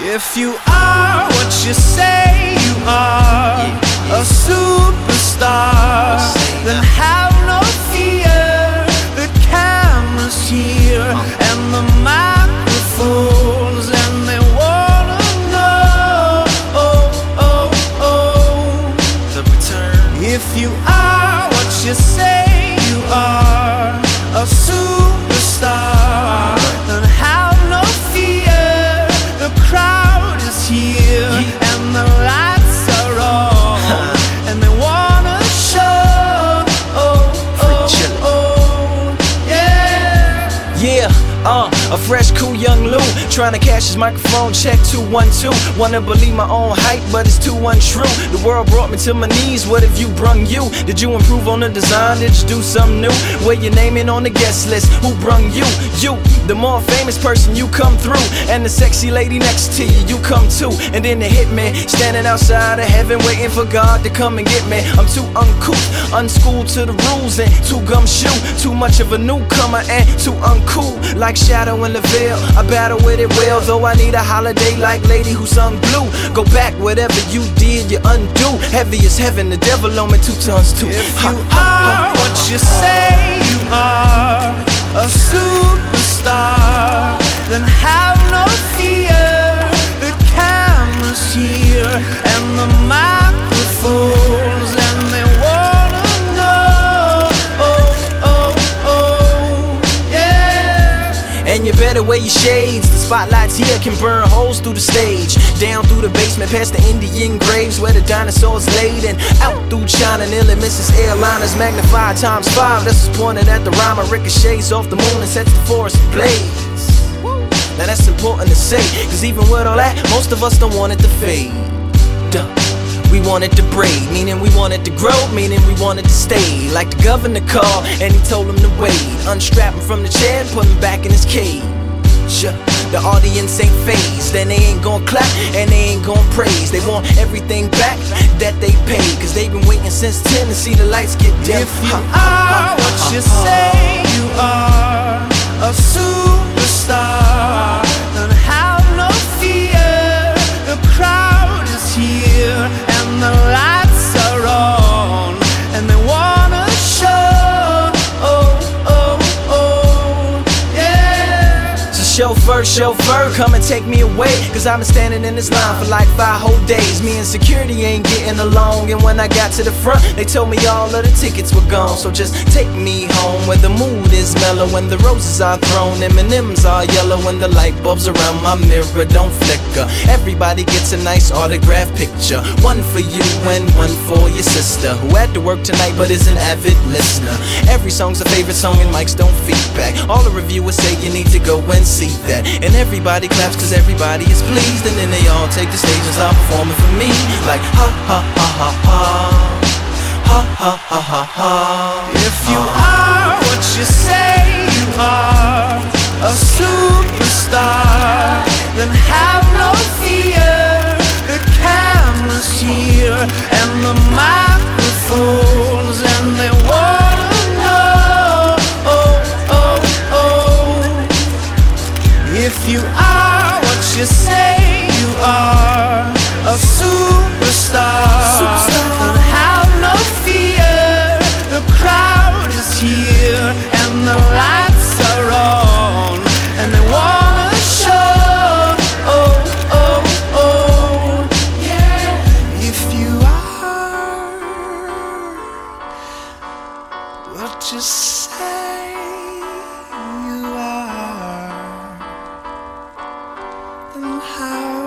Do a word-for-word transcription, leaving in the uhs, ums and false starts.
If you are what you say you are, a superstar, then have no fear. The camera's here and the microphones, and they wanna know, oh, oh, oh, the return. If you are what you say you are, a superstar, then have no fear. The crowd is here and the lights are on, and they wanna show, oh, oh, oh, yeah. Yeah, uh, a fresh, cool young Lou, trying to cash his microphone check two one two. Wanna believe my own hype, but it's too untrue. The world brought me to my knees, what have you brung you? Did you improve on the design, did you do something new? Where your name in on the guest list, who brung you? You, the more famous person, you come through. And the sexy lady next to you, you come too. And then the hitman, standing outside of heaven, waiting for God to come and get me. I'm too uncouth, unschooled to the rules, and too gumshoe. Too much of a newcomer and too uncool, like Shadow in the Veil. I battle with it well, though I need a holiday like Lady who sung Blue. Go back, whatever you did, you undo. Heavy as heaven, the devil on me two tons too. If you are what you say you are, a superstar, then have no fear. The camera's here and the microphones, and they wanna know, oh, oh, oh, yeah. And you better wear your shades. The spotlights here can burn holes through the stage, down through the basement, past the Indian graves where the dinosaurs laid, and out through China, nearly misses airliners, magnified times five. This is pointed at the rhyme. Ricochets off the moon and sets the forest ablaze. Now that's important to say, cause even with all that, most of us don't want it to fade. Duh. We want it to braid, meaning we want it to grow, meaning we want it to stay. Like the governor called and he told him to wait. Unstrap him from the chair and put him back in his cage. The audience ain't phased, and they ain't gon' clap and they ain't gon' praise. They want everything back that they paid, cause they've been waiting since ten to see the lights get dim. If you are what you say you are, a superstar, then have no fear. The crowd is here and the lights are on, and they wanna show, oh, oh, oh, yeah. So chauffeur, chauffeur, come and take me away, cause I've been standing in this line for like five whole days. Me and security ain't getting along, and when I got to the front, they told me all of the tickets were gone. So just take me home where the mood is mellow, when the roses are thrown, M and M's are yellow, when the light bulbs around my mirror don't flicker. Everybody gets a nice autograph picture, one for you and one for your sister, who had to work tonight but is an avid listener. Every song's a favorite song and mics don't feedback. All the reviewers say you need to go and see that, and everybody claps cause everybody is pleased, and then they all take the stage and start performing for me, like ha ha ha ha ha, ha ha ha ha ha. If you are what you say you are, a superstar, then have no fear. The camera's here and the microphones, and they wanna know, oh, oh, oh. If you are what you say you are, a superstar, then have no fear. The crowd is here and the lights are on, and they wanna show, oh, oh, oh, yeah. If you are what you say you are, then how